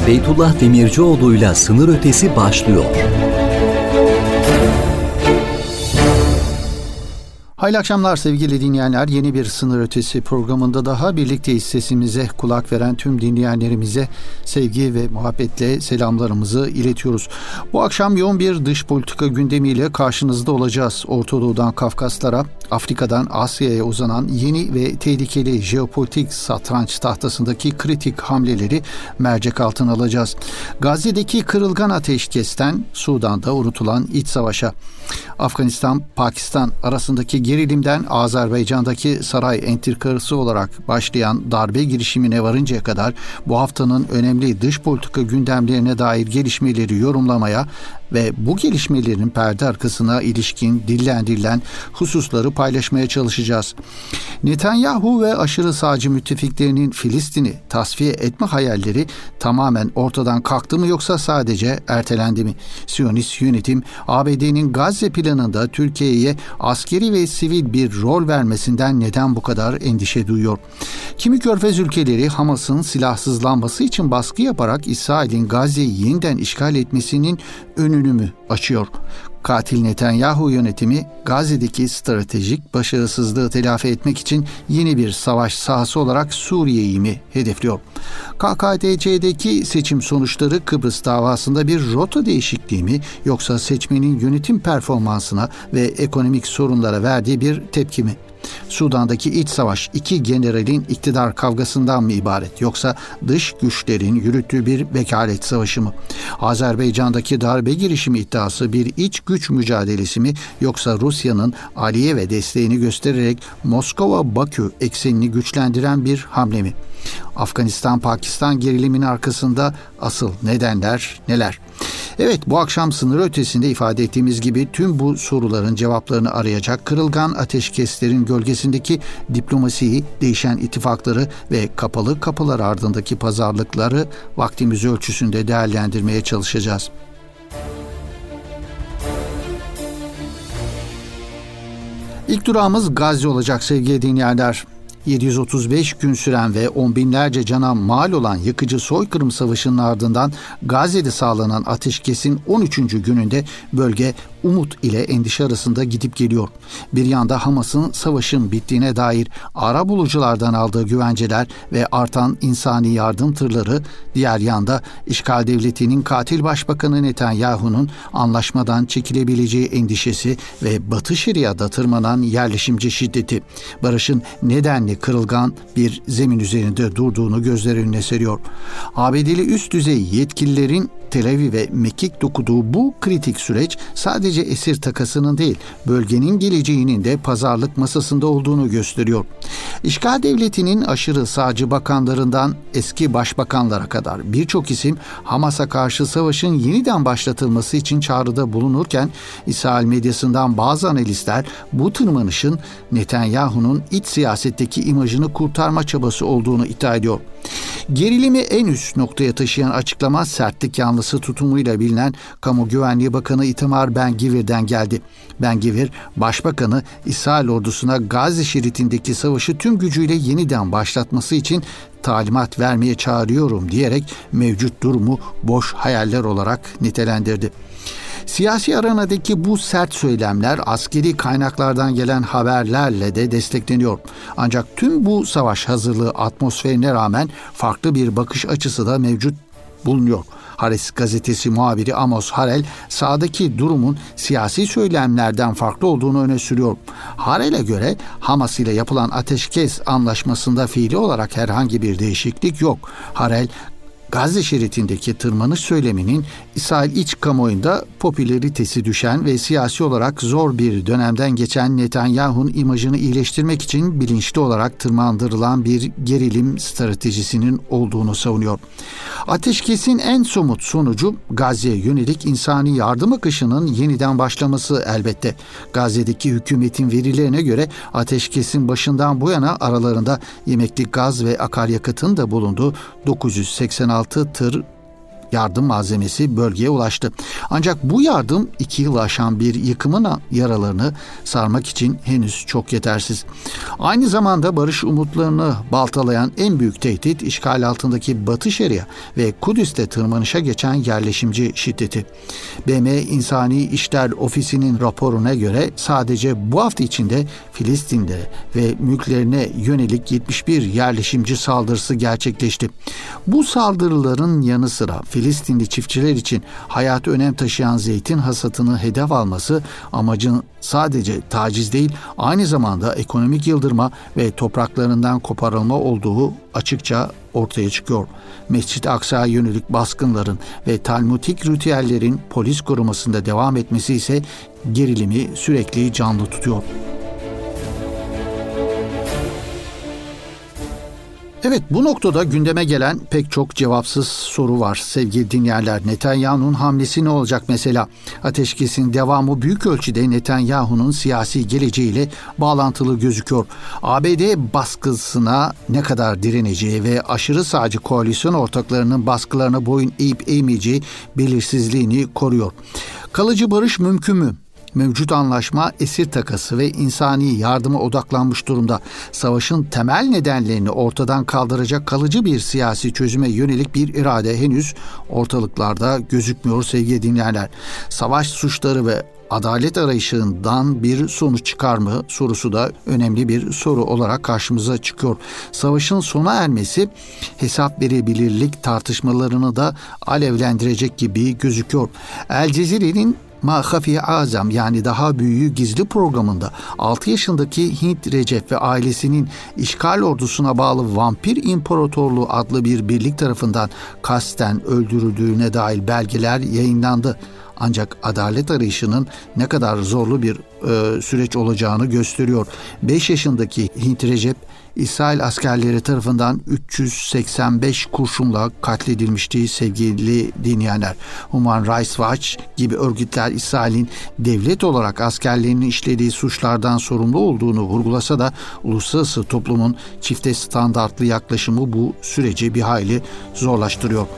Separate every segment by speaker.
Speaker 1: Beytullah Demircioğlu'yla Sınır Ötesi başlıyor.
Speaker 2: Hayırlı akşamlar sevgili dinleyenler. Yeni bir Sınır Ötesi programında daha birlikteyiz. Sesimize kulak veren tüm dinleyenlerimize sevgi ve muhabbetle selamlarımızı iletiyoruz. Bu akşam yoğun bir dış politika gündemiyle karşınızda olacağız. Orta Doğu'dan Kafkaslara, Afrika'dan Asya'ya uzanan yeni ve tehlikeli jeopolitik satranç tahtasındaki kritik hamleleri mercek altına alacağız. Gazze'deki kırılgan ateşkesten Sudan'da unutulan iç savaşa, Afganistan-Pakistan arasındaki gerilimden Azerbaycan'daki saray entrikası olarak başlayan darbe girişimine varıncaya kadar bu haftanın önemli dış politika gündemlerine dair gelişmeleri yorumlamaya ve bu gelişmelerin perde arkasına ilişkin dillendirilen hususları paylaşmaya çalışacağız. Netanyahu ve aşırı sağcı müttefiklerinin Filistin'i tasfiye etme hayalleri tamamen ortadan kalktı mı yoksa sadece ertelendi mi? Siyonist yönetim ABD'nin Gazze planında Türkiye'ye askeri ve sivil bir rol vermesinden neden bu kadar endişe duyuyor? Kimi Körfez ülkeleri Hamas'ın silahsızlanması için baskı yaparak İsrail'in Gazze'yi yeniden işgal etmesinin önünü mü açıyor? Katil Netanyahu yönetimi Gazze'deki stratejik başarısızlığı telafi etmek için yeni bir savaş sahası olarak Suriye'yi mi hedefliyor? KKTC'deki seçim sonuçları Kıbrıs davasında bir rota değişikliği mi yoksa seçmenin yönetim performansına ve ekonomik sorunlara verdiği bir tepki mi? Sudan'daki iç savaş iki generalin iktidar kavgasından mı ibaret yoksa dış güçlerin yürüttüğü bir vekalet savaşı mı? Azerbaycan'daki darbe girişimi iddiası bir iç güç mücadelesi mi yoksa Rusya'nın Aliyev'e desteğini göstererek Moskova-Bakü eksenini güçlendiren bir hamle mi? Afganistan-Pakistan geriliminin arkasında asıl nedenler neler? Evet, bu akşam sınır ötesinde ifade ettiğimiz gibi tüm bu soruların cevaplarını arayacak, kırılgan ateşkeslerin gölgesindeki diplomasiyi, değişen ittifakları ve kapalı kapılar ardındaki pazarlıkları vaktimiz ölçüsünde değerlendirmeye çalışacağız. İlk durağımız Gazze olacak sevgili dinleyenler. 735 gün süren ve on binlerce cana mal olan yıkıcı soykırım savaşının ardından Gazze'de sağlanan ateşkesin 13. gününde bölge umut ile endişe arasında gidip geliyor. Bir yanda Hamas'ın savaşın bittiğine dair arabuluculardan aldığı güvenceler ve artan insani yardım tırları, diğer yanda işgal devletinin katil başbakanı Netanyahu'nun anlaşmadan çekilebileceği endişesi ve Batı Şeria'da tırmanan yerleşimci şiddeti, barışın nedenli kırılgan bir zemin üzerinde durduğunu gözler önüne seriyor. ABD'li üst düzey yetkililerin Tel Aviv'e mekik dokuduğu bu kritik süreç sadece esir takasının değil, bölgenin geleceğinin de pazarlık masasında olduğunu gösteriyor. İşgal devletinin aşırı sağcı bakanlarından eski başbakanlara kadar birçok isim Hamas'a karşı savaşın yeniden başlatılması için çağrıda bulunurken İsrail medyasından bazı analistler bu tırmanışın Netanyahu'nun iç siyasetteki imajını kurtarma çabası olduğunu iddia ediyor. Gerilimi en üst noktaya taşıyan açıklama sertlik yanlısı tutumuyla bilinen Kamu Güvenliği Bakanı Itamar Ben-Gvir'den geldi. Ben-Gvir, Başbakanı İsrail ordusuna Gazze şeridindeki savaşı tüm gücüyle yeniden başlatması için talimat vermeye çağırıyorum diyerek mevcut durumu boş hayaller olarak nitelendirdi. Siyasi arenadaki bu sert söylemler askeri kaynaklardan gelen haberlerle de destekleniyor. Ancak tüm bu savaş hazırlığı atmosferine rağmen farklı bir bakış açısı da mevcut bulunuyor. Haaretz gazetesi muhabiri Amos Harel, sahadaki durumun siyasi söylemlerden farklı olduğunu öne sürüyor. Harel'e göre Hamas ile yapılan ateşkes anlaşmasında fiili olarak herhangi bir değişiklik yok. Harel, Gazze şeridindeki tırmanış söyleminin İsrail iç kamuoyunda popülaritesi düşen ve siyasi olarak zor bir dönemden geçen Netanyahu'nun imajını iyileştirmek için bilinçli olarak tırmandırılan bir gerilim stratejisinin olduğunu savunuyor. Ateşkesin en somut sonucu Gazze'ye yönelik insani yardım akışının yeniden başlaması elbette. Gazze'deki hükümetin verilerine göre ateşkesin başından bu yana aralarında yemeklik gaz ve akaryakıtın da bulunduğu 986 tır yardım malzemesi bölgeye ulaştı. Ancak bu yardım 2 yıl aşan bir yıkımın yaralarını sarmak için henüz çok yetersiz. Aynı zamanda barış umutlarını baltalayan en büyük tehdit işgal altındaki Batı Şeria ve Kudüs'te tırmanışa geçen yerleşimci şiddeti. BM İnsani İşler Ofisi'nin raporuna göre sadece bu hafta içinde Filistin'de ve mülklerine yönelik 71 yerleşimci saldırısı gerçekleşti. Bu saldırıların yanı sıra Filistinli çiftçiler için hayatı önem taşıyan zeytin hasatını hedef alması amacın sadece taciz değil, aynı zamanda ekonomik yıldırma ve topraklarından koparılma olduğu açıkça ortaya çıkıyor. Mescid-i Aksa'ya yönelik baskınların ve Talmudik ritüellerin polis korumasında devam etmesi ise gerilimi sürekli canlı tutuyor. Evet, bu noktada gündeme gelen pek çok cevapsız soru var sevgili dinleyenler. Netanyahu'nun hamlesi ne olacak mesela? Ateşkesin devamı büyük ölçüde Netanyahu'nun siyasi geleceğiyle bağlantılı gözüküyor. ABD baskısına ne kadar direneceği ve aşırı sağcı koalisyon ortaklarının baskılarına boyun eğip eğmeyeceği belirsizliğini koruyor. Kalıcı barış mümkün mü? Mevcut anlaşma esir takası ve insani yardıma odaklanmış durumda. Savaşın temel nedenlerini ortadan kaldıracak kalıcı bir siyasi çözüme yönelik bir irade henüz ortalıklarda gözükmüyor sevgili dinleyenler. Savaş suçları ve adalet arayışından bir sonuç çıkar mı sorusu da önemli bir soru olarak karşımıza çıkıyor. Savaşın sona ermesi hesap verebilirlik tartışmalarını da alevlendirecek gibi gözüküyor. El Cezire'nin Mahafi Azam yani daha büyüğü gizli programında 6 yaşındaki Hint Recep ve ailesinin işgal ordusuna bağlı Vampir İmparatorluğu adlı bir birlik tarafından kasten öldürüldüğüne dair belgeler yayınlandı. Ancak adalet arayışının ne kadar zorlu bir süreç olacağını gösteriyor. 5 yaşındaki Hint Recep İsrail askerleri tarafından 385 kurşunla katledilmişti sevgili dinleyenler. Human Rights Watch gibi örgütler İsrail'in devlet olarak askerlerinin işlediği suçlardan sorumlu olduğunu vurgulasa da uluslararası toplumun çifte standartlı yaklaşımı bu süreci bir hayli zorlaştırıyor.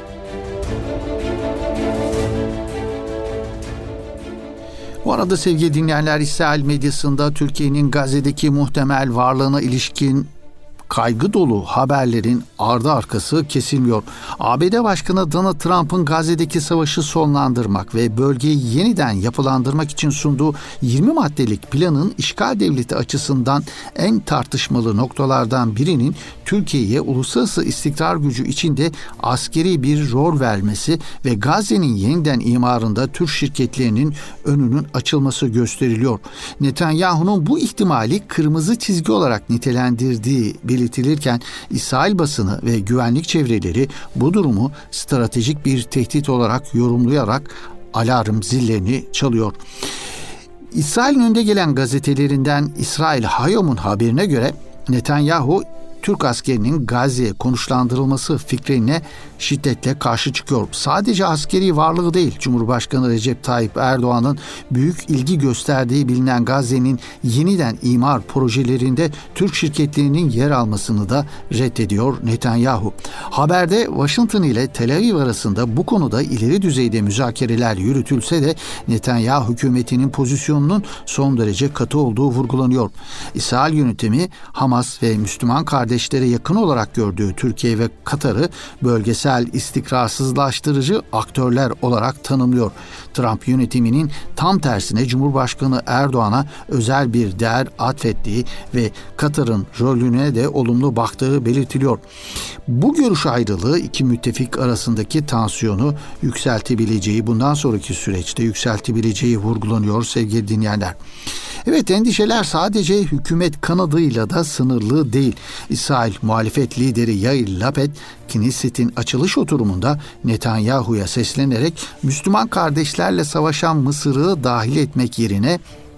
Speaker 2: Bu arada sevgili dinleyenler, İsrail medyasında Türkiye'nin Gazze'deki muhtemel varlığına ilişkin kaygı dolu haberlerin ardı arkası kesilmiyor. ABD Başkanı Donald Trump'ın Gazze'deki savaşı sonlandırmak ve bölgeyi yeniden yapılandırmak için sunduğu 20 maddelik planın işgal devleti açısından en tartışmalı noktalardan birinin Türkiye'ye uluslararası istikrar gücü içinde askeri bir rol vermesi ve Gazze'nin yeniden imarında Türk şirketlerinin önünün açılması gösteriliyor. Netanyahu'nun bu ihtimali kırmızı çizgi olarak nitelendirdiği belirtilirken İsrail basını ve güvenlik çevreleri bu durumu stratejik bir tehdit olarak yorumlayarak alarm zillerini çalıyor. İsrail'in önde gelen gazetelerinden İsrail Hayom'un haberine göre Netanyahu Türk askerinin Gazze'ye konuşlandırılması fikrine şiddetle karşı çıkıyor. Sadece askeri varlığı değil, Cumhurbaşkanı Recep Tayyip Erdoğan'ın büyük ilgi gösterdiği bilinen Gazze'nin yeniden imar projelerinde Türk şirketlerinin yer almasını da reddediyor Netanyahu. Haberde Washington ile Tel Aviv arasında bu konuda ileri düzeyde müzakereler yürütülse de Netanyahu hükümetinin pozisyonunun son derece katı olduğu vurgulanıyor. İsrail yönetimi Hamas ve Müslüman kardeşlere yakın olarak gördüğü Türkiye ve Katar'ı bölgesel istikrarsızlaştırıcı aktörler olarak tanımlıyor. Trump yönetiminin tam tersine Cumhurbaşkanı Erdoğan'a özel bir değer atfettiği ve Katar'ın rolüne de olumlu baktığı belirtiliyor. Bu görüş ayrılığı iki müttefik arasındaki tansiyonu yükseltebileceği, bundan sonraki süreçte yükseltebileceği vurgulanıyor sevgili dinleyenler. Evet, endişeler sadece hükümet kanadıyla da sınırlı değil. İsrail muhalefet lideri Yair Lapid, Knesset'in açılış oturumunda Netanyahu'ya seslenerek Müslüman kardeşlerle savaşan Mısır'ı dahil etmek yerine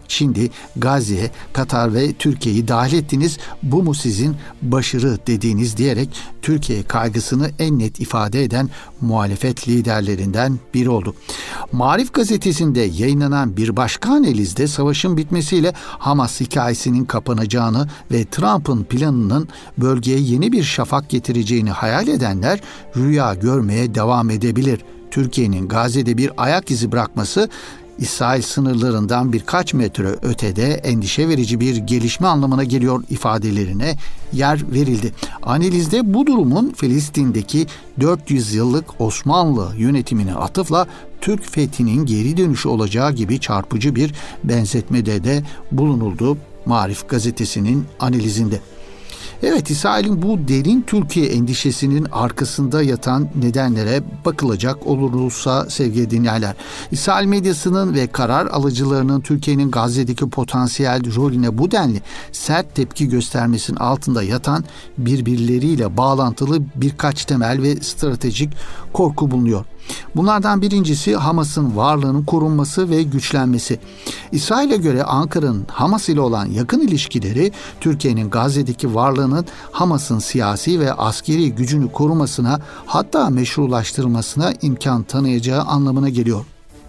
Speaker 2: Şimdi Gazze'ye Katar ve Türkiye'yi dahil ettiniz. Bu mu sizin başarı dediğiniz diyerek Türkiye kaygısını en net ifade eden muhalefet liderlerinden biri oldu. Marif gazetesinde yayınlanan bir başka analizde savaşın bitmesiyle Hamas hikayesinin kapanacağını ve Trump'ın planının bölgeye yeni bir şafak getireceğini hayal edenler rüya görmeye devam edebilir. Türkiye'nin Gazze'de bir ayak izi bırakması İsrail sınırlarından birkaç metre ötede endişe verici bir gelişme anlamına geliyor ifadelerine yer verildi. Analizde bu durumun Filistin'deki 400 yıllık Osmanlı yönetimine atıfla Türk fethinin geri dönüşü olacağı gibi çarpıcı bir benzetmede de bulunuldu Marif gazetesinin analizinde. Evet, İsrail'in bu derin Türkiye endişesinin arkasında yatan nedenlere bakılacak olursa sevgili dinleyenler, İsrail medyasının ve karar alıcılarının Türkiye'nin Gazze'deki potansiyel rolüne bu denli sert tepki göstermesinin altında yatan birbirleriyle bağlantılı birkaç temel ve stratejik korku bulunuyor. Bunlardan birincisi Hamas'ın varlığının korunması ve güçlenmesi. İsrail'e göre Ankara'nın Hamas ile olan yakın ilişkileri Türkiye'nin Gazze'deki varlığının Hamas'ın siyasi ve askeri gücünü korumasına, hatta meşrulaştırmasına imkan tanıyacağı anlamına geliyor.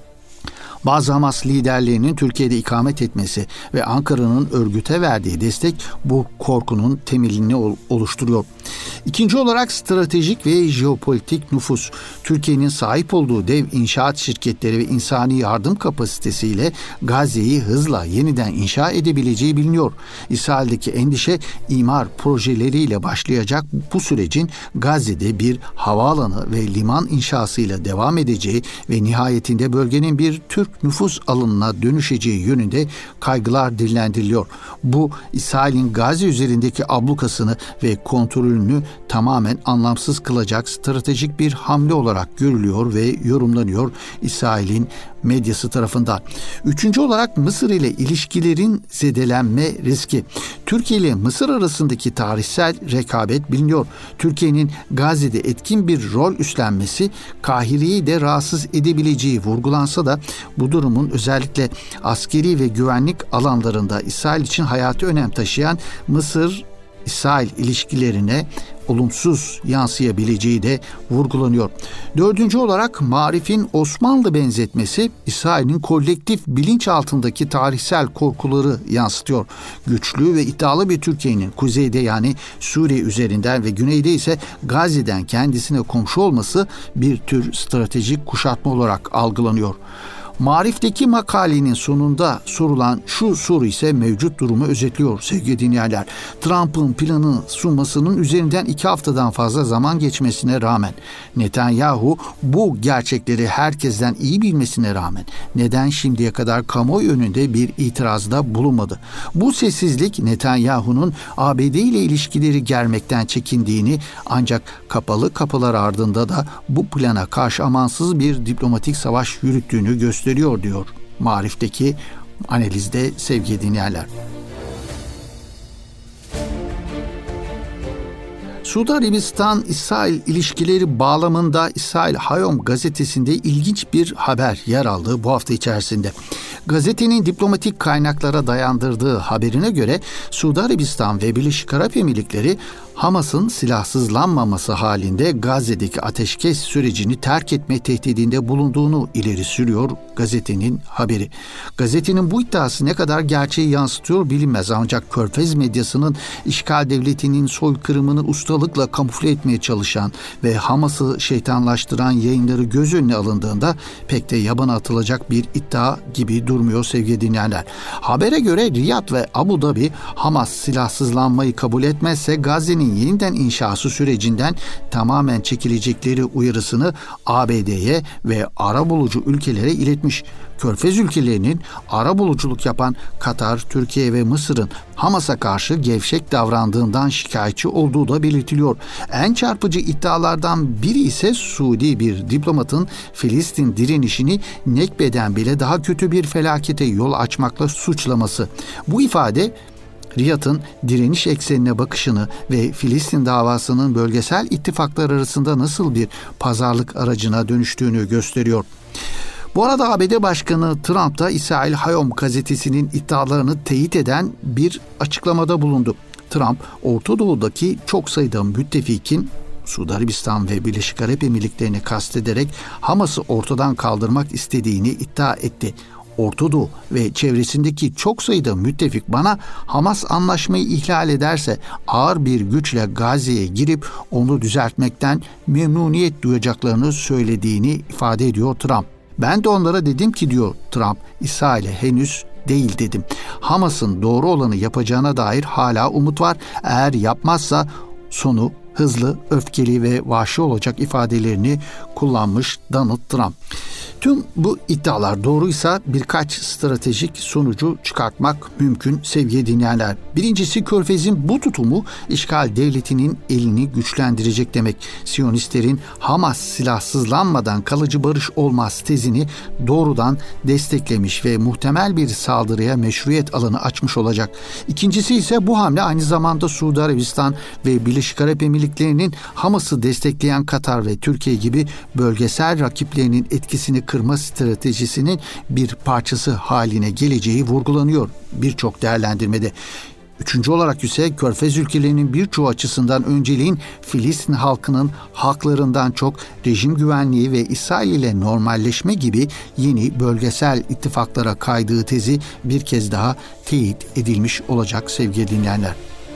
Speaker 2: Bazı Hamas liderlerinin Türkiye'de ikamet etmesi ve Ankara'nın örgüte verdiği destek bu korkunun temelini oluşturuyor. İkinci olarak stratejik ve jeopolitik nüfus. Türkiye'nin sahip olduğu dev inşaat şirketleri ve insani yardım kapasitesiyle Gazze'yi hızla yeniden inşa edebileceği biliniyor. İsrail'deki endişe imar projeleriyle başlayacak bu sürecin Gazze'de bir havaalanı ve liman inşasıyla devam edeceği ve nihayetinde bölgenin bir Türk nüfus alanına dönüşeceği yönünde kaygılar dillendiriliyor. Bu İsrail'in Gazze üzerindeki ablukasını ve kontrolünü tamamen anlamsız kılacak stratejik bir hamle olarak görülüyor ve yorumlanıyor İsrail'in medyası tarafından. Üçüncü olarak Mısır ile ilişkilerin zedelenme riski. Türkiye ile Mısır arasındaki tarihsel rekabet biliniyor. Türkiye'nin Gazze'de etkin bir rol üstlenmesi Kahire'yi de rahatsız edebileceği vurgulansa da bu durumun özellikle askeri ve güvenlik alanlarında İsrail için hayati önem taşıyan Mısır-İsrail ilişkilerine olumsuz yansıyabileceği de vurgulanıyor. Dördüncü olarak Marif'in Osmanlı benzetmesi İsrail'in kolektif bilinç altındaki tarihsel korkuları yansıtıyor. Güçlü ve iddialı bir Türkiye'nin kuzeyde, yani Suriye üzerinden ve güneyde ise Gazze'den kendisine komşu olması bir tür stratejik kuşatma olarak algılanıyor. Marif'teki makalenin sonunda sorulan şu soru ise mevcut durumu özetliyor sevgili dinleyenler. Trump'ın planı sunmasının üzerinden 2 haftadan fazla zaman geçmesine rağmen Netanyahu bu gerçekleri herkesten iyi bilmesine rağmen neden şimdiye kadar kamuoyu önünde bir itirazda bulunmadı? Bu sessizlik Netanyahu'nun ABD ile ilişkileri germekten çekindiğini, ancak kapalı kapılar ardında da bu plana karşı amansız bir diplomatik savaş yürüttüğünü gösteriyor diyor Marif'teki analizde sevgili dinleyenler. Suudi Arabistan-İsrail ilişkileri bağlamında İsrail Hayom gazetesinde ilginç bir haber yer aldı bu hafta içerisinde. Gazetenin diplomatik kaynaklara dayandırdığı haberine göre Suudi Arabistan ve Birleşik Arap Emirlikleri Hamas'ın silahsızlanmaması halinde Gazze'deki ateşkes sürecini terk etme tehdidinde bulunduğunu ileri sürüyor gazetenin haberi. Gazetenin bu iddiası ne kadar gerçeği yansıtıyor bilinmez, ancak Körfez medyasının işgal devletinin soykırımını ustalıkla kamufle etmeye çalışan ve Hamas'ı şeytanlaştıran yayınları göz önüne alındığında pek de yabana atılacak bir iddia gibi durmuyor sevgili dinleyenler. Habere göre Riyad ve Abu Dhabi Hamas silahsızlanmayı kabul etmezse Gazze'nin yeniden inşası sürecinden tamamen çekilecekleri uyarısını ABD'ye ve arabulucu ülkelere iletmiş. Körfez ülkelerinin arabuluculuk yapan Katar, Türkiye ve Mısır'ın Hamas'a karşı gevşek davrandığından şikayetçi olduğu da belirtiliyor. En çarpıcı iddialardan biri ise Suudi bir diplomatın Filistin direnişini Nekbe'den bile daha kötü bir felakete yol açmakla suçlaması. Bu ifade Riyad'ın direniş eksenine bakışını ve Filistin davasının bölgesel ittifaklar arasında nasıl bir pazarlık aracına dönüştüğünü gösteriyor. Bu arada ABD Başkanı Trump da İsrail Hayom gazetesinin iddialarını teyit eden bir açıklamada bulundu. Trump, Orta Doğu'daki çok sayıda müttefikin Suudi Arabistan ve Birleşik Arap Emirlikleri'ni kastederek Hamas'ı ortadan kaldırmak istediğini iddia etti. Orta Doğu ve çevresindeki çok sayıda müttefik bana Hamas anlaşmayı ihlal ederse ağır bir güçle Gazze'ye girip onu düzeltmekten memnuniyet duyacaklarını söylediğini ifade ediyor Trump. Ben de onlara dedim ki, diyor Trump, İsrail'e henüz değil dedim. Hamas'ın doğru olanı yapacağına dair hala umut var. Eğer yapmazsa sonu hızlı, öfkeli ve vahşi olacak ifadelerini kullanmış Donald Trump. Tüm bu iddialar doğruysa birkaç stratejik sonucu çıkartmak mümkün sevgili dinleyenler. Birincisi, Körfez'in bu tutumu işgal devletinin elini güçlendirecek demek. Siyonistlerin Hamas silahsızlanmadan kalıcı barış olmaz tezini doğrudan desteklemiş ve muhtemel bir saldırıya meşruiyet alanı açmış olacak. İkincisi ise bu hamle aynı zamanda Suudi Arabistan ve Birleşik Arap Emirlikleri'nin Hamas'ı destekleyen Katar ve Türkiye gibi bölgesel rakiplerinin etkisini kırma stratejisinin bir parçası haline geleceği vurgulanıyor birçok değerlendirmede. Üçüncü olarak ise Körfez ülkelerinin birçoğu açısından önceliğin Filistin halkının haklarından çok rejim güvenliği ve İsrail ile normalleşme gibi yeni bölgesel ittifaklara kaydığı tezi bir kez daha teyit edilmiş olacak sevgili dinleyenler.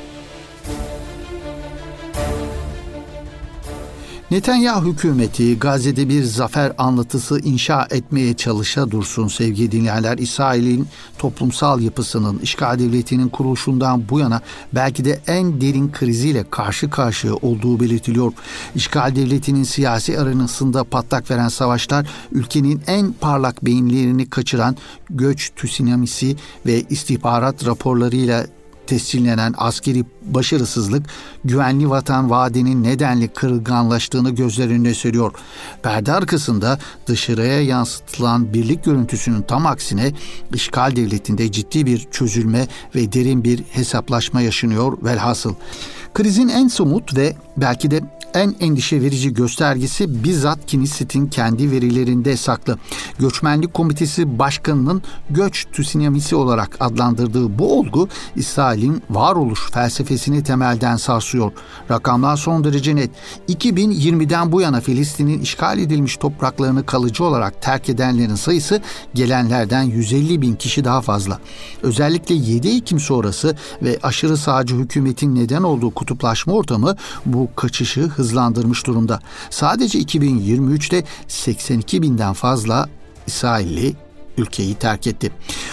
Speaker 2: Netanyahu hükümeti Gazze'de bir zafer anlatısı inşa etmeye çalışa dursun sevgili dinleyenler. İsrail'in toplumsal yapısının, işgal devletinin kuruluşundan bu yana belki de en derin kriziyle karşı karşıya olduğu belirtiliyor. İşgal devletinin siyasi arenasında patlak veren savaşlar, ülkenin en parlak beyinlerini kaçıran göç tsunamisi ve istihbarat raporlarıyla tescillenen askeri başarısızlık, güvenli vatan vaadinin nedenli kırılganlaştığını gözler önüne seriyor. Perde arkasında dışarıya yansıtılan birlik görüntüsünün tam aksine işgal devletinde ciddi bir çözülme ve derin bir hesaplaşma yaşanıyor velhasıl. Krizin en somut ve belki de en endişe verici göstergesi bizzat Knesset'in kendi verilerinde saklı. Göçmenlik Komitesi Başkanı'nın göç tsunamisi olarak adlandırdığı bu olgu İsrail'in varoluş felsefesini temelden sarsıyor. Rakamlar son derece net. 2020'den bu yana Filistin'in işgal edilmiş topraklarını kalıcı olarak terk edenlerin sayısı gelenlerden 150 bin kişi daha fazla. Özellikle 7 Ekim sonrası ve aşırı sağcı hükümetin neden olduğu kutuplaşma ortamı bu kaçışı hızlandırmış durumda. Sadece 2023'te 82 binden fazla İsrailli ülkeyi terk etti.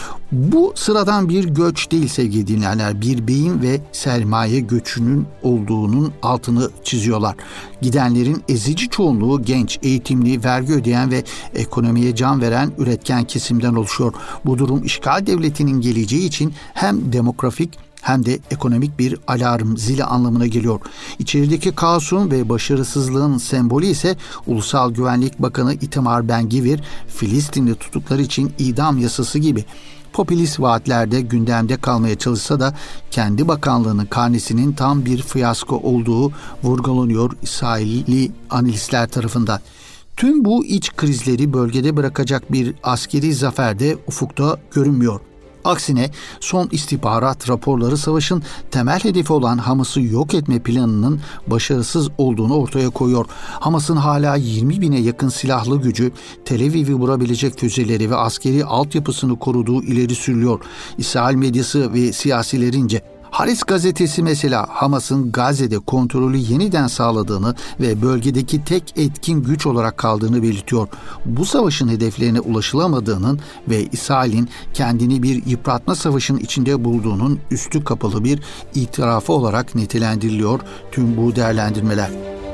Speaker 2: Bu sıradan bir göç değil sevgili dinleyenler. Bir beyin ve sermaye göçünün olduğunun altını çiziyorlar. Gidenlerin ezici çoğunluğu genç, eğitimli, vergi ödeyen ve ekonomiye can veren üretken kesimden oluşuyor. Bu durum işgal devletinin geleceği için hem demografik hem de ekonomik bir alarm zili anlamına geliyor. İçerideki kaosun ve başarısızlığın sembolü ise Ulusal Güvenlik Bakanı Itamar Ben-Gvir, Filistinli tutuklar için idam yasası gibi popülist vaatlerde gündemde kalmaya çalışsa da kendi bakanlığının karnesinin tam bir fiyasko olduğu vurgulanıyor İsrailli analistler tarafından. Tüm bu iç krizleri bölgede bırakacak bir askeri zafer de ufukta görünmüyor. Aksine son istihbarat raporları savaşın temel hedefi olan Hamas'ı yok etme planının başarısız olduğunu ortaya koyuyor. Hamas'ın hala 20 bine yakın silahlı gücü, Tel Aviv'i vurabilecek füzeleri ve askeri altyapısını koruduğu ileri sürülüyor. İsrail medyası ve siyasilerince Haaretz gazetesi mesela Hamas'ın Gazze'de kontrolü yeniden sağladığını ve bölgedeki tek etkin güç olarak kaldığını belirtiyor. Bu savaşın hedeflerine ulaşılamadığının ve İsrail'in kendini bir yıpratma savaşının içinde bulduğunun üstü kapalı bir itirafı olarak nitelendiriliyor tüm bu değerlendirmeler.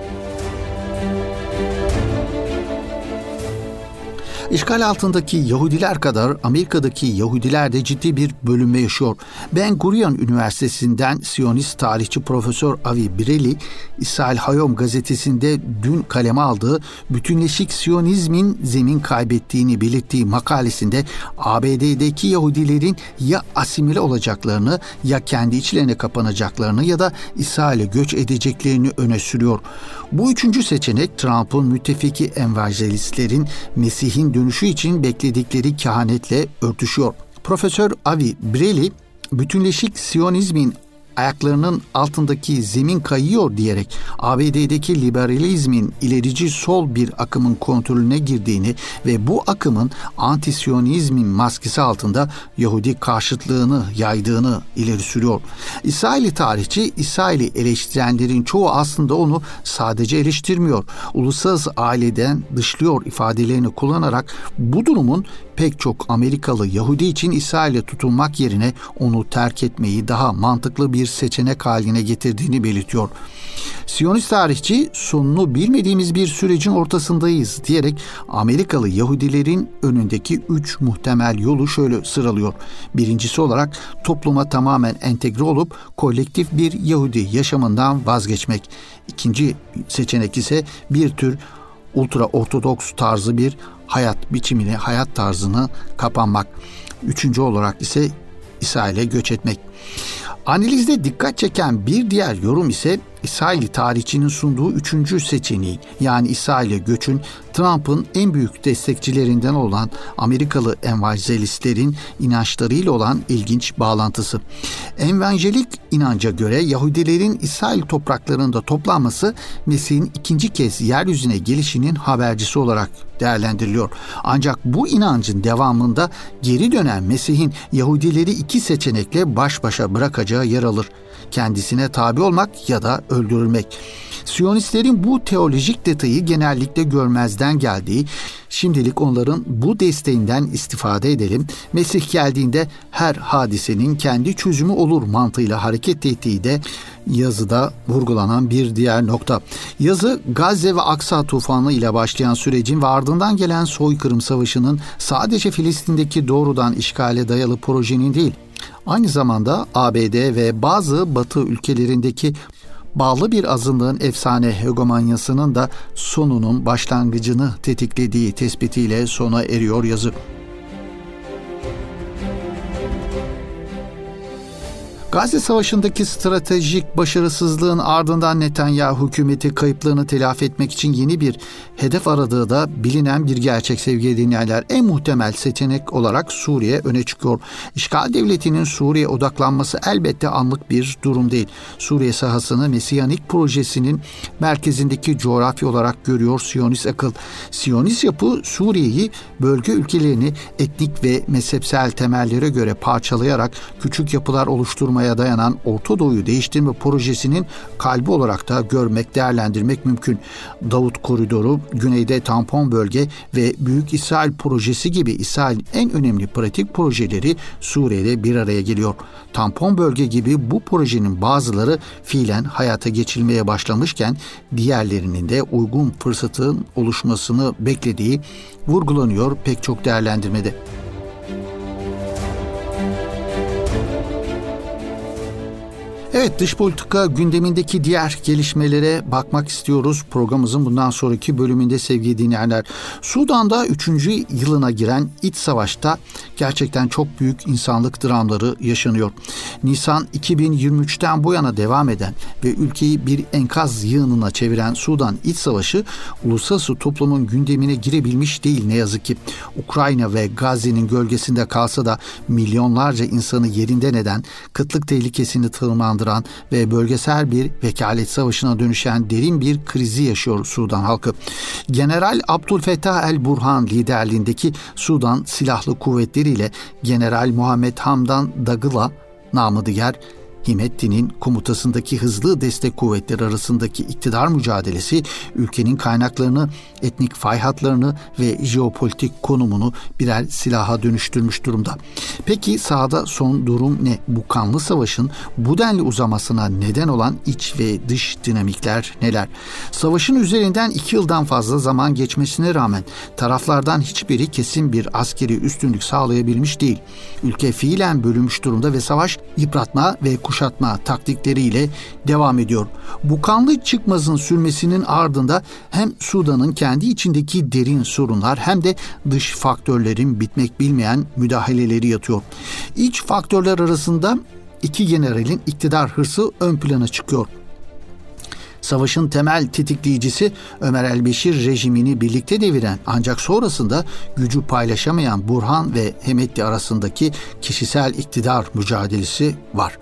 Speaker 2: İşgal altındaki Yahudiler kadar Amerika'daki Yahudiler de ciddi bir bölünme yaşıyor. Ben Gurion Üniversitesi'nden Siyonist tarihçi Profesör Avi Bireli, İsrail Hayom gazetesinde dün kaleme aldığı bütünleşik Siyonizmin zemin kaybettiğini belirttiği makalesinde ABD'deki Yahudilerin ya asimile olacaklarını ya kendi içlerine kapanacaklarını ya da İsrail'e göç edeceklerini öne sürüyor. Bu üçüncü seçenek Trump'ın müttefiki evangelistlerin Mesih'in dönüşü için bekledikleri kehanetle örtüşüyor. Profesör Avi Breli, bütünleşik Siyonizmin ayaklarının altındaki zemin kayıyor diyerek ABD'deki liberalizmin ilerici sol bir akımın kontrolüne girdiğini ve bu akımın anti-Siyonizmin maskesi altında Yahudi karşıtlığını yaydığını ileri sürüyor. İsrailli tarihçi, İsrail'i eleştirenlerin çoğu aslında onu sadece eleştirmiyor, uluslararası aileden dışlıyor ifadelerini kullanarak bu durumun pek çok Amerikalı Yahudi için İsrail'e tutulmak yerine onu terk etmeyi daha mantıklı bir seçenek haline getirdiğini belirtiyor. Siyonist tarihçi, sonunu bilmediğimiz bir sürecin ortasındayız diyerek Amerikalı Yahudilerin önündeki 3 muhtemel yolu şöyle sıralıyor. Birincisi olarak topluma tamamen entegre olup kolektif bir Yahudi yaşamından vazgeçmek. İkinci seçenek ise bir tür ultra ortodoks tarzı bir hayat biçimine, hayat tarzını kapanmak. Üçüncü olarak ise İsrail'e göç etmek. Analizde dikkat çeken bir diğer yorum ise İsrailli tarihçinin sunduğu üçüncü seçeneği, yani İsrail'e göçün Trump'ın en büyük destekçilerinden olan Amerikalı evangelistlerin inançlarıyla olan ilginç bağlantısı. Evangelik inanca göre Yahudilerin İsrail topraklarında toplanması Mesih'in ikinci kez yeryüzüne gelişinin habercisi olarak değerlendiriliyor. Ancak bu inancın devamında geri dönen Mesih'in Yahudileri iki seçenekle baş başa bırakacağı yer alır. Kendisine tabi olmak ya da öldürülmek. Siyonistlerin bu teolojik detayı genellikle görmezden geldiği, şimdilik onların bu desteğinden istifade edelim, Mesih geldiğinde her hadisenin kendi çözümü olur mantığıyla hareket ettiği de yazıda vurgulanan bir diğer nokta. Yazı, Gazze ve Aksa tufanı ile başlayan sürecin ve ardından gelen soykırım savaşının sadece Filistin'deki doğrudan işgale dayalı projenin değil, aynı zamanda ABD ve bazı Batı ülkelerindeki bağlı bir azınlığın efsane hegemonyasının da sonunun başlangıcını tetiklediği tespitiyle sona eriyor yazı. Gazze Savaşı'ndaki stratejik başarısızlığın ardından Netanyahu hükümeti kayıplarını telafi etmek için yeni bir hedef aradığı da bilinen bir gerçek sevgili dinleyenler. En muhtemel seçenek olarak Suriye öne çıkıyor. İşgal devletinin Suriye odaklanması elbette anlık bir durum değil. Suriye sahasını Mesiyanik projesinin merkezindeki coğrafya olarak görüyor Siyonist akıl. Siyonist yapı Suriye'yi, bölge ülkelerini etnik ve mezhepsel temellere göre parçalayarak küçük yapılar oluşturmaya dayanan Orta Doğu'yu değiştirme projesinin kalbi olarak da görmek, değerlendirmek mümkün. Davut Koridoru, güneyde tampon bölge ve Büyük İsrail projesi gibi İsrail'in en önemli pratik projeleri Suriye'de bir araya geliyor. Tampon bölge gibi bu projenin bazıları fiilen hayata geçirilmeye başlamışken diğerlerinin de uygun fırsatın oluşmasını beklediği vurgulanıyor pek çok değerlendirmede. Evet, dış politika gündemindeki diğer gelişmelere bakmak istiyoruz. Programımızın bundan sonraki bölümünde sevgili dinleyenler. Sudan'da 3. yılına giren iç savaşta gerçekten çok büyük insanlık dramları yaşanıyor. Nisan 2023'ten bu yana devam eden ve ülkeyi bir enkaz yığınına çeviren Sudan iç savaşı uluslararası toplumun gündemine girebilmiş değil ne yazık ki. Ukrayna ve Gazze'nin gölgesinde kalsa da milyonlarca insanı yerinden eden, kıtlık tehlikesini tırmandıran ve bölgesel bir vekalet savaşına dönüşen derin bir krizi yaşıyor Sudan halkı. General Abdülfettah el-Burhan liderliğindeki Sudan Silahlı Kuvvetleri ile General Muhammed Hamdan Dagalo namı diğer Himmetti'nin komutasındaki hızlı destek kuvvetleri arasındaki iktidar mücadelesi ülkenin kaynaklarını, etnik fay hatlarını ve jeopolitik konumunu birer silaha dönüştürmüş durumda. Peki sahada son durum ne? Bu kanlı savaşın bu denli uzamasına neden olan iç ve dış dinamikler neler? Savaşın üzerinden 2 yıldan fazla zaman geçmesine rağmen taraflardan hiçbiri kesin bir askeri üstünlük sağlayabilmiş değil. Ülke fiilen bölünmüş durumda ve savaş yıpratma ve kuşatma taktikleriyle devam ediyor. Bu kanlı çıkmazın sürmesinin ardında hem Sudan'ın kendi içindeki derin sorunlar hem de dış faktörlerin bitmek bilmeyen müdahaleleri yatıyor. İç faktörler arasında iki generalin iktidar hırsı ön plana çıkıyor. Savaşın temel tetikleyicisi Ömer el-Beşir rejimini birlikte deviren ancak sonrasında gücü paylaşamayan Burhan ve Hemedti arasındaki kişisel iktidar mücadelesi var.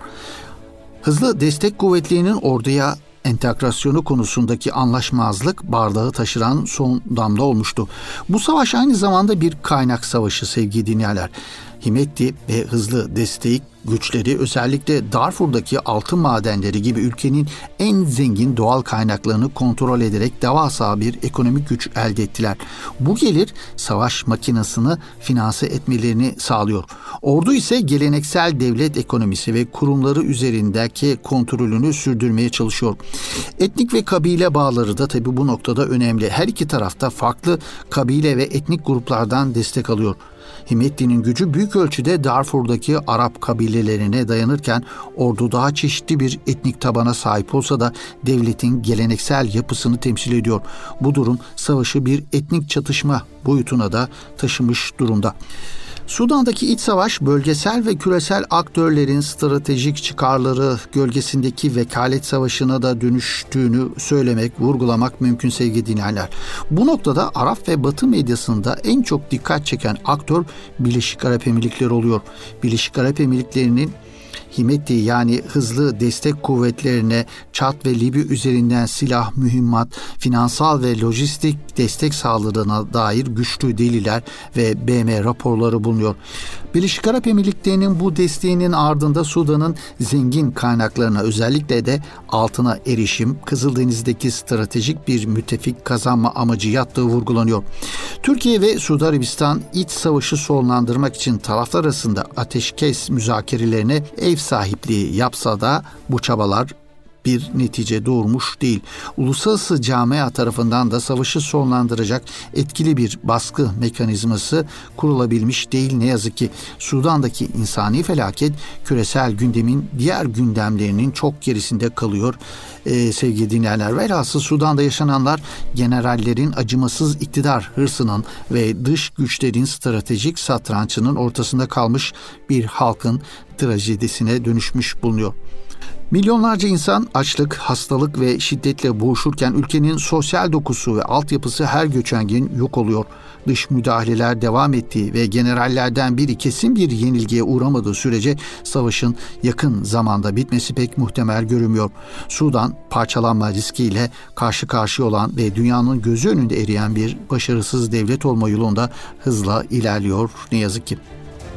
Speaker 2: Hızlı destek kuvvetlerinin orduya entegrasyonu konusundaki anlaşmazlık bardağı taşıran son damla olmuştu. Bu savaş aynı zamanda bir kaynak savaşı sevgili dinleyenler. Hemedti ve hızlı destek güçleri özellikle Darfur'daki altın madenleri gibi ülkenin en zengin doğal kaynaklarını kontrol ederek devasa bir ekonomik güç elde ettiler. Bu gelir savaş makinesini finanse etmelerini sağlıyor. Ordu ise geleneksel devlet ekonomisi ve kurumları üzerindeki kontrolünü sürdürmeye çalışıyor. Etnik ve kabile bağları da tabii bu noktada önemli. Her iki tarafta farklı kabile ve etnik gruplardan destek alıyor. Hemedti'nin gücü büyük ölçüde Darfur'daki Arap kabilelerine dayanırken ordu daha çeşitli bir etnik tabana sahip olsa da devletin geleneksel yapısını temsil ediyor. Bu durum savaşı bir etnik çatışma boyutuna da taşımış durumda. Sudan'daki iç savaş bölgesel ve küresel aktörlerin stratejik çıkarları gölgesindeki vekalet savaşına da dönüştüğünü söylemek, vurgulamak mümkün sevgili dinleyenler. Bu noktada Arap ve Batı medyasında en çok dikkat çeken aktör Birleşik Arap Emirlikleri oluyor. Birleşik Arap Emirlikleri'nin Hemedti yani hızlı destek kuvvetlerine Çad ve Libya üzerinden silah, mühimmat, finansal ve lojistik destek sağladığına dair güçlü deliller ve BM raporları bulunuyor. Birleşik Arap Emirlikleri'nin bu desteğinin ardında Sudan'ın zengin kaynaklarına özellikle de altına erişim, Kızıldeniz'deki stratejik bir müttefik kazanma amacı yattığı vurgulanıyor. Türkiye ve Suudi Arabistan iç savaşı sonlandırmak için taraflar arasında ateşkes müzakerelerine ev sahipliği yapsa da bu çabalar bir netice doğurmuş değil. Uluslararası camia tarafından da savaşı sonlandıracak etkili bir baskı mekanizması kurulabilmiş değil ne yazık ki. Sudan'daki insani felaket küresel gündemin diğer gündemlerinin çok gerisinde kalıyor sevgili dinleyenler. Velhasıl Sudan'da yaşananlar generallerin acımasız iktidar hırsının ve dış güçlerin stratejik satrançının ortasında kalmış bir halkın trajedisine dönüşmüş bulunuyor. Milyonlarca insan açlık, hastalık ve şiddetle boğuşurken ülkenin sosyal dokusu ve altyapısı her geçen gün yok oluyor. Dış müdahaleler devam ettiği ve generallerden biri kesin bir yenilgiye uğramadığı sürece savaşın yakın zamanda bitmesi pek muhtemel görünmüyor. Sudan parçalanma riskiyle karşı karşıya olan ve dünyanın gözü önünde eriyen bir başarısız devlet olma yolunda hızla ilerliyor ne yazık ki.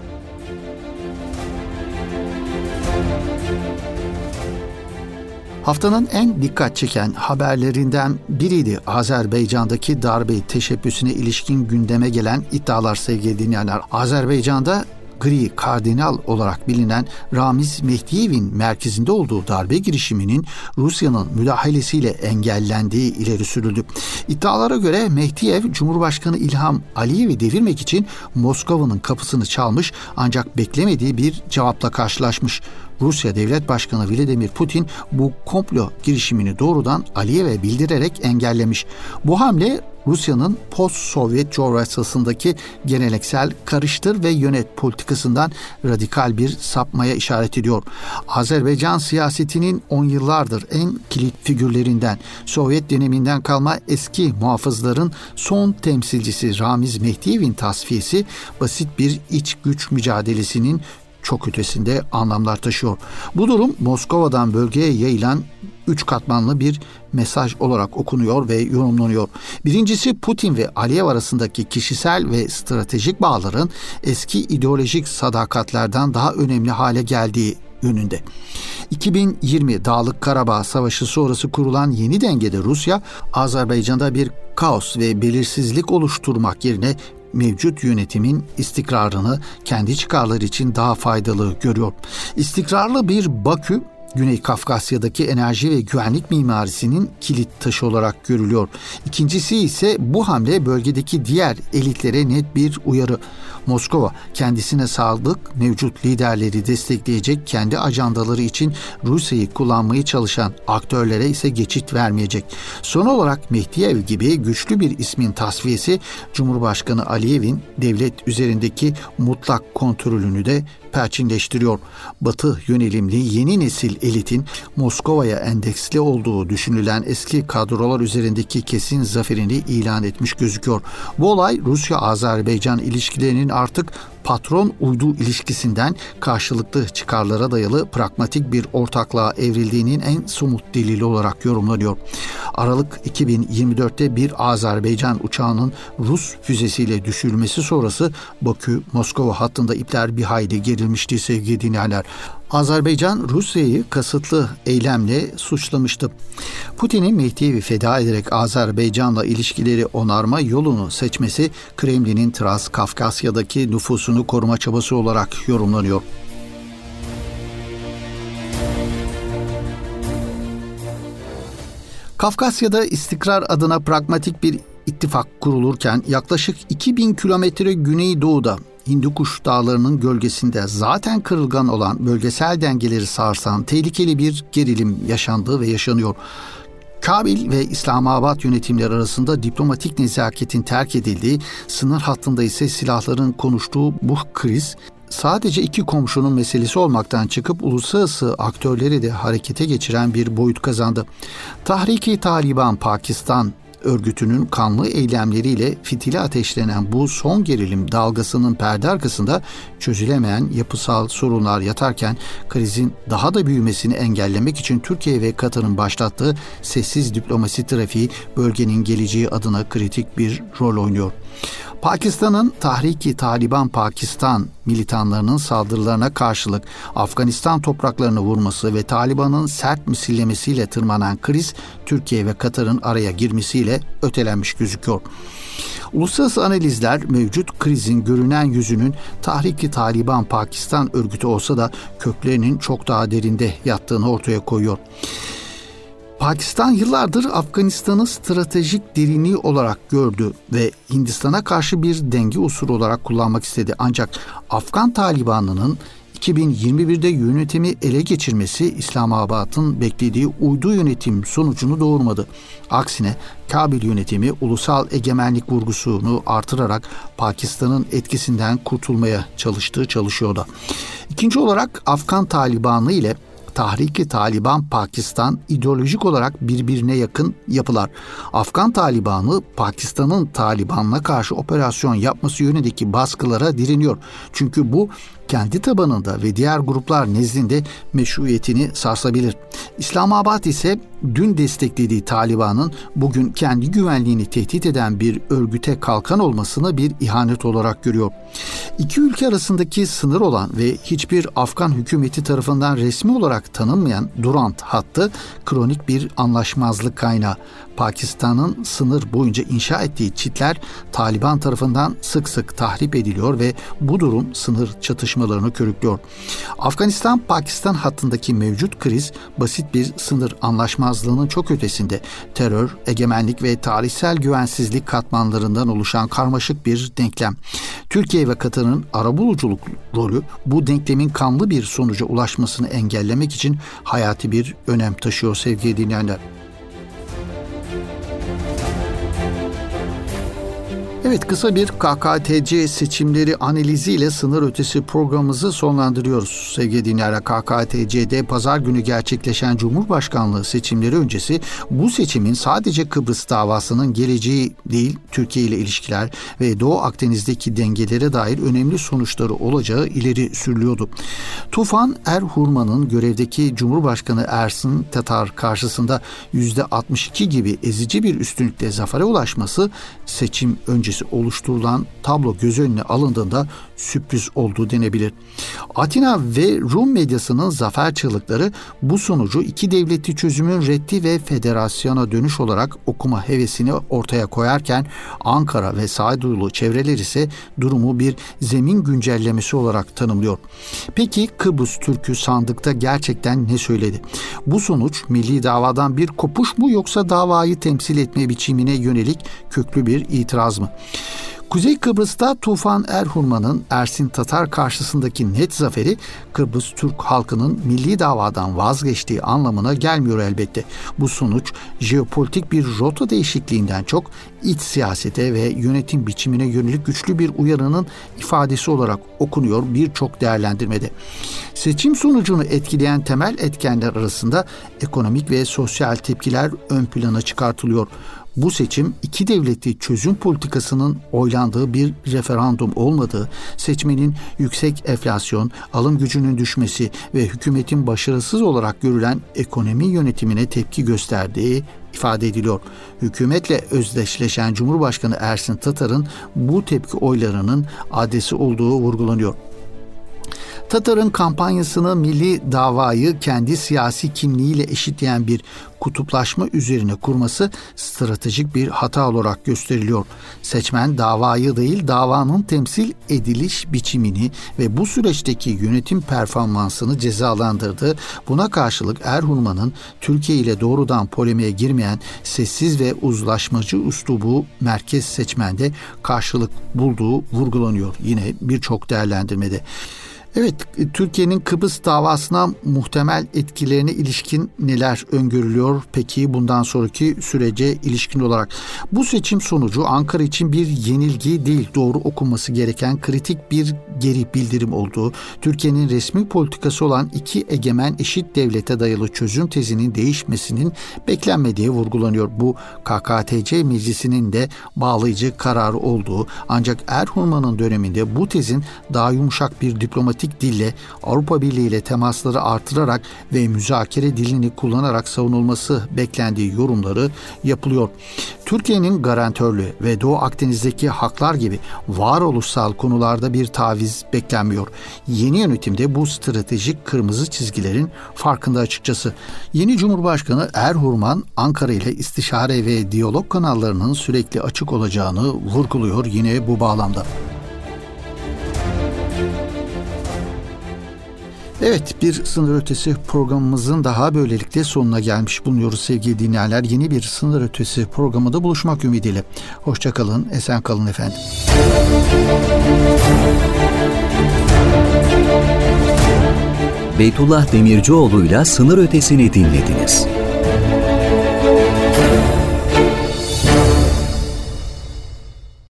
Speaker 2: Haftanın en dikkat çeken haberlerinden biriydi Azerbaycan'daki darbe teşebbüsüne ilişkin gündeme gelen iddialar sevgili dinleyenler. Azerbaycan'da Gri Kardinal olarak bilinen Ramiz Mehdiyev'in merkezinde olduğu darbe girişiminin Rusya'nın müdahalesiyle engellendiği ileri sürüldü. İddialara göre Mehdiyev, Cumhurbaşkanı İlham Aliyev'i devirmek için Moskova'nın kapısını çalmış ancak beklemediği bir cevapla karşılaşmış. Rusya Devlet Başkanı Vladimir Putin bu komplo girişimini doğrudan Aliyev'e bildirerek engellemiş. Bu hamle Rusya'nın post-Sovyet coğrafyasındaki geleneksel karıştır ve yönet politikasından radikal bir sapmaya işaret ediyor. Azerbaycan siyasetinin 10 yıllardır en kilit figürlerinden, Sovyet döneminden kalma eski muhafızların son temsilcisi Ramiz Mehdiyev'in tasfiyesi basit bir iç güç mücadelesinin çok ötesinde anlamlar taşıyor. Bu durum Moskova'dan bölgeye yayılan 3 katmanlı bir mesaj olarak okunuyor ve yorumlanıyor. Birincisi, Putin ve Aliyev arasındaki kişisel ve stratejik bağların eski ideolojik sadakatlerden daha önemli hale geldiği yönünde. 2020 Dağlık Karabağ Savaşı sonrası kurulan yeni dengede Rusya, Azerbaycan'da bir kaos ve belirsizlik oluşturmak yerine mevcut yönetimin istikrarını kendi çıkarları için daha faydalı görüyor. İstikrarlı bir Bakü, Güney Kafkasya'daki enerji ve güvenlik mimarisinin kilit taşı olarak görülüyor. İkincisi ise bu hamle bölgedeki diğer elitlere net bir uyarı. Moskova kendisine sadık mevcut liderleri destekleyecek, kendi ajandaları için Rusya'yı kullanmaya çalışan aktörlere ise geçit vermeyecek. Son olarak Mehdiyev gibi güçlü bir ismin tasfiyesi Cumhurbaşkanı Aliyev'in devlet üzerindeki mutlak kontrolünü de perçinleştiriyor. Batı yönelimli yeni nesil elitin Moskova'ya endeksli olduğu düşünülen eski kadrolar üzerindeki kesin zaferini ilan etmiş gözüküyor. Bu olay Rusya-Azerbaycan ilişkilerinin artık patron-uydu ilişkisinden karşılıklı çıkarlara dayalı pragmatik bir ortaklığa evrildiğinin en somut delili olarak yorumlanıyor. Aralık 2024'te bir Azerbaycan uçağının Rus füzesiyle düşürülmesi sonrası Bakü-Moskova hattında ipler bir hayli gerilmişti sevgili dinleyenler. Azerbaycan Rusya'yı kasıtlı eylemle suçlamıştı. Putin'in Mehdi'yi feda ederek Azerbaycan'la ilişkileri onarma yolunu seçmesi Kremlin'in Transkafkasya'daki nüfusunu koruma çabası olarak yorumlanıyor. Kafkasya'da istikrar adına pragmatik bir ittifak kurulurken yaklaşık 2000 kilometre güneydoğuda Hindukuş Dağları'nın gölgesinde zaten kırılgan olan bölgesel dengeleri sarsan tehlikeli bir gerilim yaşandı ve yaşanıyor. Kabil ve İslamabad yönetimleri arasında diplomatik nezaketin terk edildiği, sınır hattında ise silahların konuştuğu bu kriz sadece iki komşunun meselesi olmaktan çıkıp uluslararası aktörleri de harekete geçiren bir boyut kazandı. Tahrik-i Taliban Pakistan örgütünün kanlı eylemleriyle fitili ateşlenen bu son gerilim dalgasının perde arkasında çözülemeyen yapısal sorunlar yatarken krizin daha da büyümesini engellemek için Türkiye ve Katar'ın başlattığı sessiz diplomasi trafiği bölgenin geleceği adına kritik bir rol oynuyor. Pakistan'ın Tahrik-i Taliban Pakistan militanlarının saldırılarına karşılık Afganistan topraklarını vurması ve Taliban'ın sert misillemesiyle tırmanan kriz Türkiye ve Katar'ın araya girmesiyle ötelenmiş gözüküyor. Uluslararası analizler mevcut krizin görünen yüzünün Tahrik-i Taliban Pakistan örgütü olsa da köklerinin çok daha derinde yattığını ortaya koyuyor. Pakistan yıllardır Afganistan'ı stratejik derinliği olarak gördü ve Hindistan'a karşı bir denge unsuru olarak kullanmak istedi. Ancak Afgan Talibanı'nın 2021'de yönetimi ele geçirmesi İslamabad'ın beklediği uydu yönetim sonucunu doğurmadı. Aksine Kabil yönetimi ulusal egemenlik vurgusunu artırarak Pakistan'ın etkisinden kurtulmaya çalışıyordu. İkinci olarak Afgan Talibanı ile Tahrik-i Taliban Pakistan ideolojik olarak birbirine yakın yapılar. Afgan Talibanı Pakistan'ın Taliban'la karşı operasyon yapması yönündeki baskılara direniyor. Çünkü bu kendi tabanında ve diğer gruplar nezdinde meşruiyetini sarsabilir. İslamabad ise dün desteklediği Taliban'ın bugün kendi güvenliğini tehdit eden bir örgüte kalkan olmasını bir ihanet olarak görüyor. İki ülke arasındaki sınır olan ve hiçbir Afgan hükümeti tarafından resmi olarak tanınmayan Durand hattı kronik bir anlaşmazlık kaynağı. Pakistan'ın sınır boyunca inşa ettiği çitler Taliban tarafından sık sık tahrip ediliyor ve bu durum sınır çatışmalarını körüklüyor. Afganistan-Pakistan hattındaki mevcut kriz basit bir sınır anlaşmazlığının çok ötesinde terör, egemenlik ve tarihsel güvensizlik katmanlarından oluşan karmaşık bir denklem. Türkiye ve Katar'ın arabuluculuk rolü bu denklemin kanlı bir sonuca ulaşmasını engellemek için hayati bir önem taşıyor sevgili dinleyenler. Evet, kısa bir KKTC seçimleri analiziyle sınır ötesi programımızı sonlandırıyoruz. Sevgili dinleyenler, KKTC'de pazar günü gerçekleşen Cumhurbaşkanlığı seçimleri öncesi bu seçimin sadece Kıbrıs davasının geleceği değil, Türkiye ile ilişkiler ve Doğu Akdeniz'deki dengelere dair önemli sonuçları olacağı ileri sürülüyordu. Tufan Erhurman'ın görevdeki Cumhurbaşkanı Ersin Tatar karşısında %62 gibi ezici bir üstünlükle zafere ulaşması seçim öncesi oluşturulan tablo göz önüne alındığında sürpriz olduğu denebilir. Atina ve Rum medyasının zafer çığlıkları bu sonucu iki devletli çözümün reddi ve federasyona dönüş olarak okuma hevesini ortaya koyarken Ankara ve sağduyulu çevreler ise durumu bir zemin güncellemesi olarak tanımlıyor. Peki Kıbrıs Türk'ü sandıkta gerçekten ne söyledi? Bu sonuç milli davadan bir kopuş mu yoksa davayı temsil etme biçimine yönelik köklü bir itiraz mı? Kuzey Kıbrıs'ta Tufan Erhurman'ın Ersin Tatar karşısındaki net zaferi Kıbrıs Türk halkının milli davadan vazgeçtiği anlamına gelmiyor elbette. Bu sonuç jeopolitik bir rota değişikliğinden çok iç siyasete ve yönetim biçimine yönelik güçlü bir uyarının ifadesi olarak okunuyor birçok değerlendirmede. Seçim sonucunu etkileyen temel etkenler arasında ekonomik ve sosyal tepkiler ön plana çıkartılıyor. Bu seçim iki devletli çözüm politikasının oylandığı bir referandum olmadığı, seçmenin yüksek enflasyon, alım gücünün düşmesi ve hükümetin başarısız olarak görülen ekonomi yönetimine tepki gösterdiği ifade ediliyor. Hükümetle özdeşleşen Cumhurbaşkanı Ersin Tatar'ın bu tepki oylarının adresi olduğu vurgulanıyor. Tatar'ın kampanyasını milli davayı kendi siyasi kimliğiyle eşitleyen bir kutuplaşma üzerine kurması stratejik bir hata olarak gösteriliyor. Seçmen davayı değil, davanın temsil ediliş biçimini ve bu süreçteki yönetim performansını cezalandırdı. Buna karşılık Erhurman'ın Türkiye ile doğrudan polemiğe girmeyen sessiz ve uzlaşmacı üslubu merkez seçmende karşılık bulduğu vurgulanıyor yine birçok değerlendirmede. Evet, Türkiye'nin Kıbrıs davasına muhtemel etkilerine ilişkin neler öngörülüyor peki bundan sonraki sürece ilişkin olarak? Bu seçim sonucu Ankara için bir yenilgi değil, doğru okunması gereken kritik bir geri bildirim olduğu, Türkiye'nin resmi politikası olan iki egemen eşit devlete dayalı çözüm tezinin değişmesinin beklenmediği vurgulanıyor. Bu KKTC Meclisi'nin de bağlayıcı kararı olduğu, ancak Erhurman'ın döneminde bu tezin daha yumuşak bir diplomatik dille Avrupa Birliği ile temasları artırarak ve müzakere dilini kullanarak savunulması beklendiği yorumları yapılıyor. Türkiye'nin garantörlüğü ve Doğu Akdeniz'deki haklar gibi varoluşsal konularda bir taviz beklenmiyor. Yeni yönetimde bu stratejik kırmızı çizgilerin farkında açıkçası. Yeni Cumhurbaşkanı Erhurman, Ankara ile istişare ve diyalog kanallarının sürekli açık olacağını vurguluyor yine bu bağlamda. Evet, bir Sınır Ötesi programımızın daha böylelikle sonuna gelmiş bulunuyoruz sevgili dinleyenler. Yeni bir Sınır Ötesi programında buluşmak ümidiyle. Hoşça kalın, esen kalın efendim.
Speaker 1: Beytullah Demircioğlu'yla Sınır Ötesi'ni dinlediniz.